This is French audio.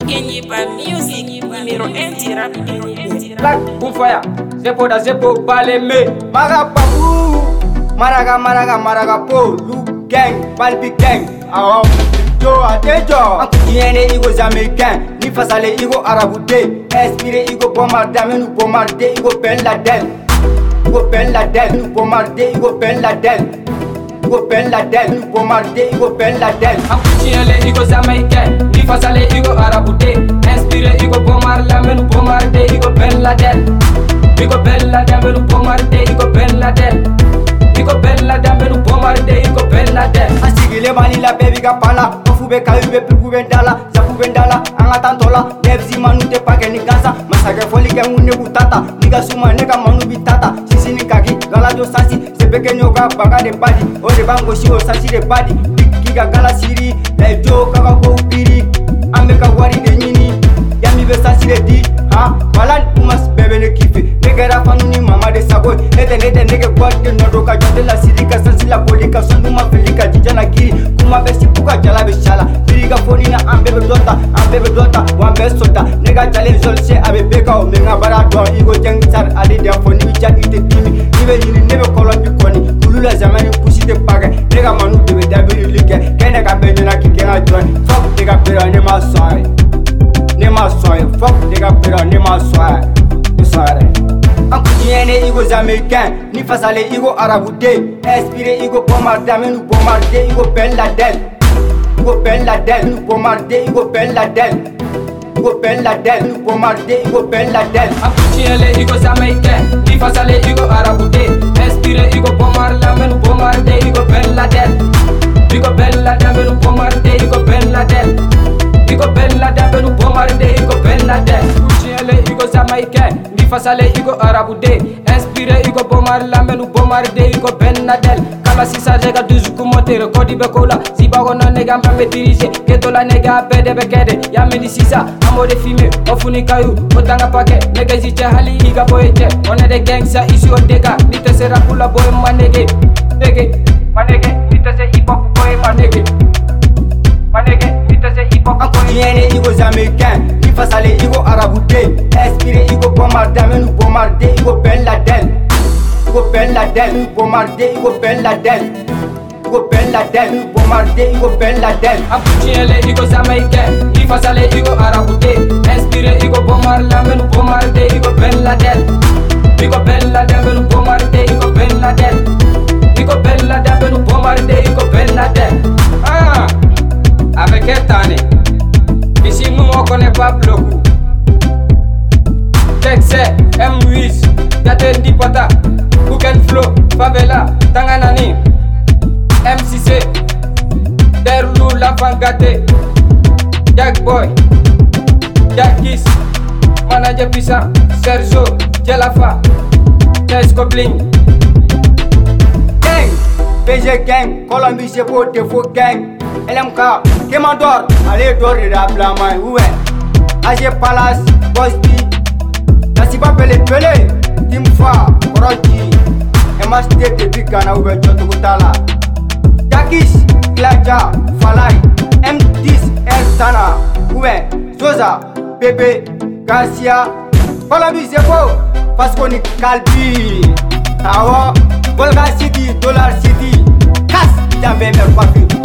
gagné par music, numéro 1 tirable. Black Bufaya, Zepo da Zepo Baleme. Marapapou, Maraga Po, Lu Gang, Balbi Gang. Ah, Joe Atejo, Ankudiene Igo Jamaican, ni fasale Igo Arabude, Espire Igo Bomardame, nous bombarder Igo Ben Laden. Igo Ben Laden, nous bombarder Igo Ben Laden. Igo Ben Laden, nous bombarder Igo Ben Laden. Ankudiene Igo Jamaican, ni fasale Igo Arabude, Espire Igo Bomardame, nous bombarder Igo Ben Laden. Igo Ben Laden, nous bombarder Igo Ben Laden. Igo Ben Laden, nous bombarder Igo Ben Laden. Asigile mali la baby gapala, ofube kayube plubu bendala, zapu bendala, angatantola, nevzi manu te pake ni gansa, masake foli ke ngune butata, niga suma nega manu bitata, sisi ni kaki, gala jo sasi, sepeke nyoga baga de badi, ode bango shi o sasi de badi, kiga gala siri, lejo kaka go upiri, ameka wari de nini, yami be sasi de di, ha, balan umas bebe ne kife, negera fanu ni mama de sagoy, nete nege kwa de nodoka jade la siri ka sasi la polika, sonduma felika jijana giri, kuma be sipuka jala be shala, biriga foni na ambebe dota, wambe sota, nega jale zolse abe beka o menga bara don, igo jeng sar ali de foni bicha ite timi, nibe yini nebe kolo bikoni, kulula zamani pusi de pake, nega manu debe dabiri like, kene ka benye na kike na joy, fuck nega pera ne ma soy, fuck nega pera ne ma soy, Ankudiene Igo Jamaican, ni fasale Igo Arabude, Espire Igo Bomardame, nous bombarder Igo Ben Laden. Igo Ben Laden, nous bombarder Igo Ben Laden. Igo Ben Laden, nous bombarder Igo Ben Laden. Ankudiene Igo Jamaican, ni fasale Igo Arabude, Espire Igo Bomardame, nous bombarder Igo Ben Laden. Igo Ben Laden, nous bombarder Igo Ben Laden. Igo Ben Laden, nous bombarder Igo Ben Laden. Ankudiene Igo Jamaican, ni fasale Igo Arabude, inspiré Igo Bomardame, nous bombarder Igo Ben Laden. Kala sisa jega duzuku motere, kodi bekola, zibago no nega mame dirige, ketola nega bede bekede, ya meni sisa, amode fime, ofuni kayu, otanga pake, nega ziche hali iga boyeche, one de gangsta isi odega, nite se rakula boy manege, manege, nite se hip hop boy manege, nite se hip hop boy. Ankudiene Igo Jamaican, ni fasale Igo Arabude, inspiré Igo Bomardame, nous bombarder Igo Ben Laden. Igo Ben Laden, nous bombarder Igo Ben Laden. Igo Ben Laden, nous bombarder Igo Ben Laden. Ankudiene Igo Jamaican, ni fasale Igo Arabude, inspiré Igo Bomardame, nous bombarder Igo Ben Laden. Igo Ben Laden, nous bombarder Igo Ben Laden. Igo Ben Laden, nous bombarder Igo Ben Laden. Ah, avec Etane, ici nous on connaît pas beaucoup. Texas, M8, Yate Dipata, Google Flow, Favela, Tanganani, MCC, Derlou, Lavangate, Jack Boy, Jackis, Manager Pisa, Sergio, Jelafa, Tesco Bling. Gang, PG Gang, Colombie c'est beau, défaut gang, LMK, Kemandor, allez doré la blama, ouais, AG Palace, Bosby. Nasiba pele, Timfa, Koroji, MST depuis Ghana ou Tala, Takis, Klaja, Falai, M10, El Sana, Oué, Zoza, Bébé, Garcia, Colombie c'est beau, parce qu'on est Calbi, Tawa, Volga City, Dollar City, Casse, jamais même pas vu.